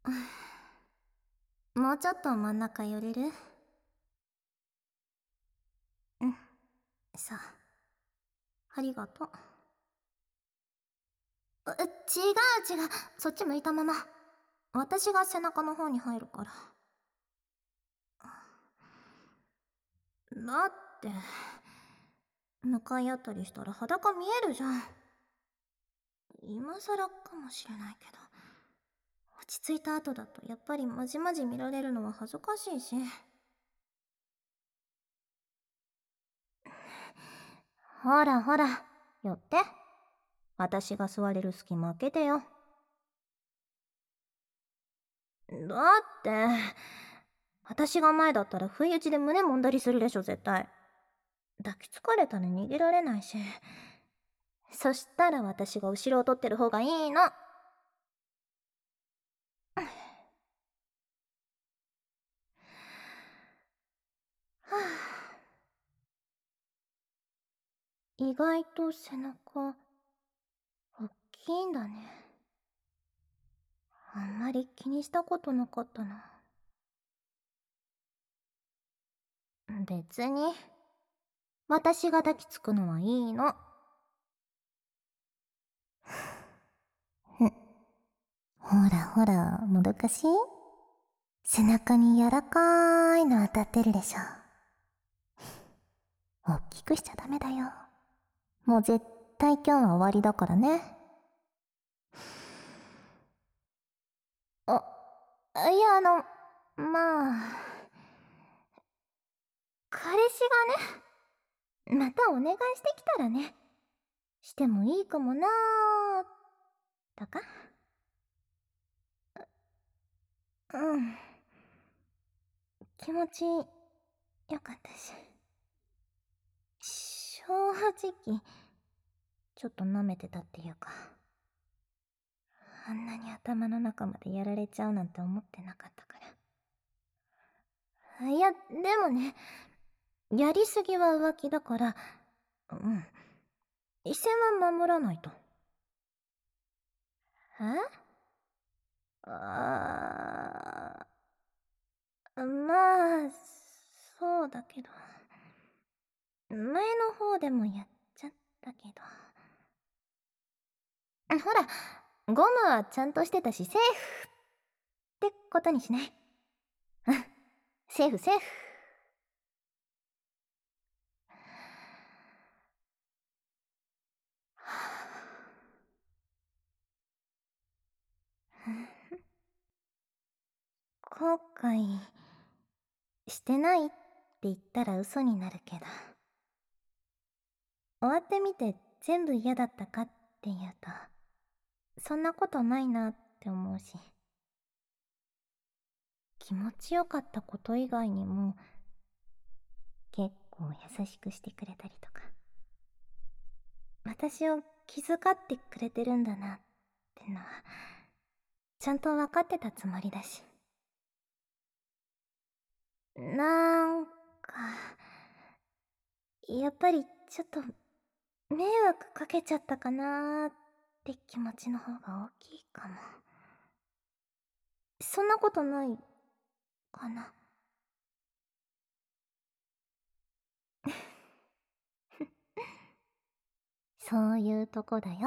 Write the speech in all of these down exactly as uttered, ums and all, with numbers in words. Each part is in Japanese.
もうちょっと真ん中寄れる？うん。さあ。ありがとう。う、違う違う。そっち向いたまま。私が背中の方に入るから。だって、向かい合ったりしたら裸見えるじゃん。今更かもしれないけど。落ち着いた後だとやっぱりまじまじ見られるのは恥ずかしいし。ほらほら、寄って。私が座れる隙間開けてよ。だって、私が前だったら不意打ちで胸揉んだりするでしょ、絶対。抱きつかれたら逃げられないし。そしたら私が後ろを取ってる方がいいの。はあ、意外と背中、大きいんだね。あんまり気にしたことなかったな。別に、私が抱きつくのはいいの。ふん。ほらほら、もどかしい？背中に柔らかいの当たってるでしょ。大きくしちゃダメだよ。もう絶対今日は終わりだからね。あ、いやあの、まあ、彼氏がね、またお願いしてきたらね、してもいいかもなー、とか。うん。気持ちよかったし。正直、ちょっと舐めてたっていうか。あんなに頭の中までやられちゃうなんて思ってなかったから。いや、でもね、やりすぎは浮気だから、うん。一線は守らないと。え？あー、まあ、そうだけど。前の方でもやっちゃったけど。ほら、ゴムはちゃんとしてたし、セーフってことにしない？うん、セーフセーフ。後悔してないって言ったら嘘になるけど、終わってみて全部嫌だったかって言うと、そんなことないなって思うし、気持ちよかったこと以外にも結構優しくしてくれたりとか、私を気遣ってくれてるんだなってのはちゃんと分かってたつもりだし、なんかやっぱりちょっと迷惑かけちゃったかなーって気持ちの方が大きいかも。そんなことないかな。そういうとこだよ。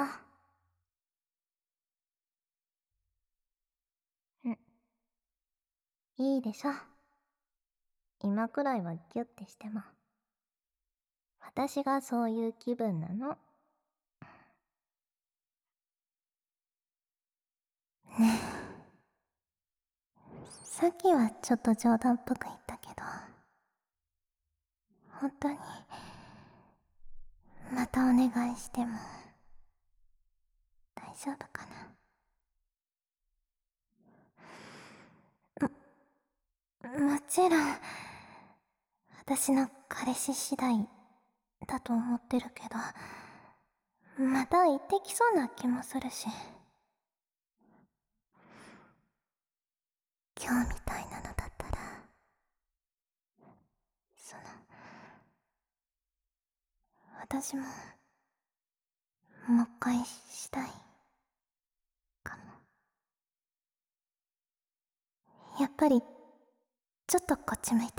うん。いいでしょ。今くらいはギュッてしても。私がそういう気分なの。ねえ。さっきはちょっと冗談っぽく言ったけど、本当に、またお願いしても、大丈夫かな？も、もちろん、私の彼氏次第だと思ってるけど、また言ってきそうな気もするし。今日みたいなのだったら、その、私も、もう一回したい、かも。 やっぱりちょっとこっち向いて。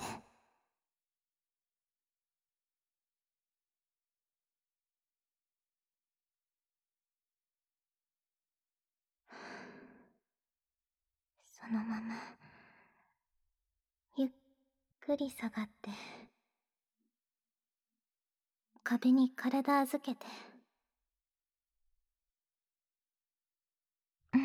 そのままゆっくり下がって壁に体預けて。うん。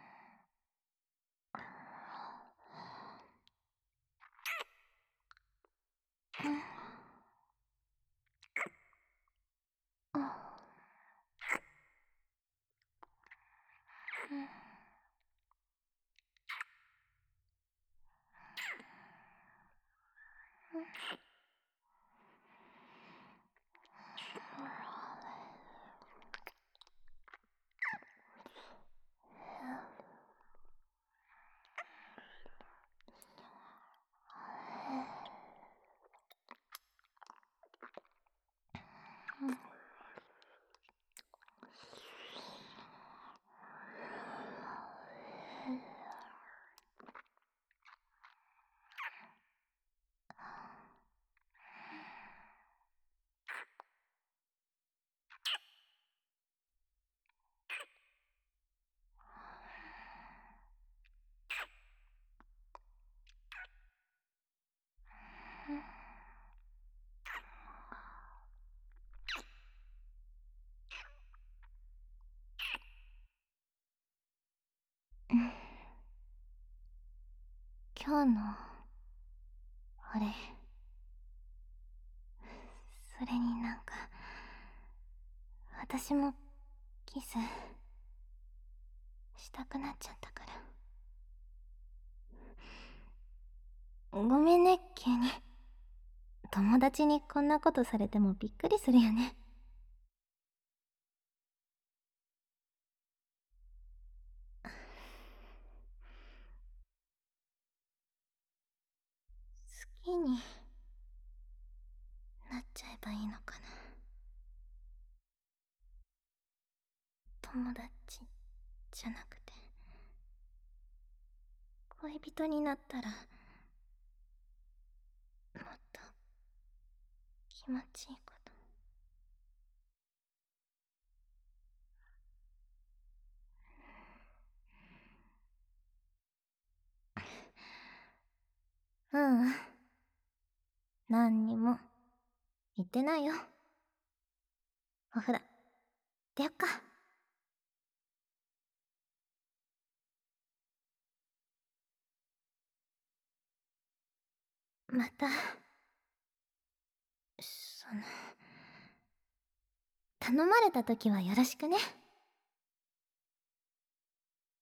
今日のあれ、それになんか私もキスしたくなっちゃったから。ごめんね、急に。友達にこんなことされてもびっくりするよね。好きになっちゃえばいいのかな。友達じゃなくて恋人になったらもっと気持ちいいこと。ううん、何にも言ってないよ。お風呂出よっか。またその頼まれた時はよろしくね。